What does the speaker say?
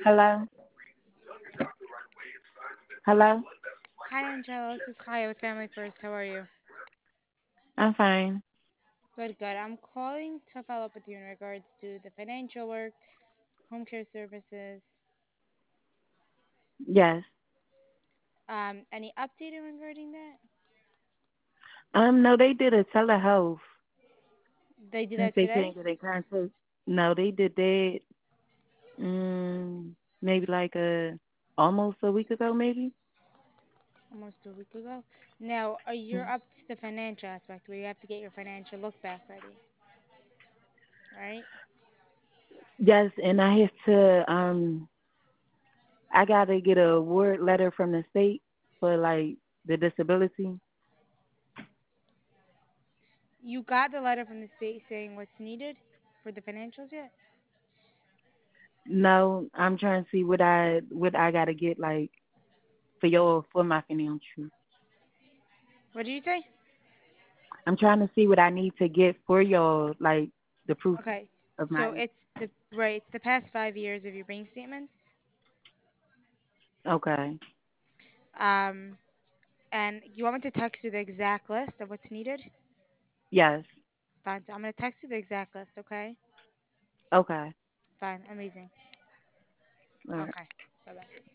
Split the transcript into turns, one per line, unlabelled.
Hello? Hello?
Hi, Angela. This is Kaya with Family First. How are you?
I'm fine.
Good, good. I'm calling to follow up with you in regards to the financial work, home care services.
Yes.
Any update regarding that?
No, they did a telehealth
They did
since
that
they
today?
couldn't get a consult. No, they did that maybe like almost a week ago maybe.
Almost a week ago. Now, are you up to the financial aspect where you have to get your financial look back ready? Right?
Yes, and I have to I gotta get a word letter from the state for like the disability.
You got the letter from the state saying what's needed for the financials yet?
No, I'm trying to see what I gotta get like for my financial.
What did you say?
I'm trying to see what I need to get for y'all, like the proof
Okay.
of
So
my.
it's the past 5 years of your bank statements.
Okay.
Um, and you want me to text you the exact list of what's needed?
Yes.
Fine. So I'm gonna text you the exact list, okay?
Okay.
Fine. Amazing.
All right.
Okay. Bye bye.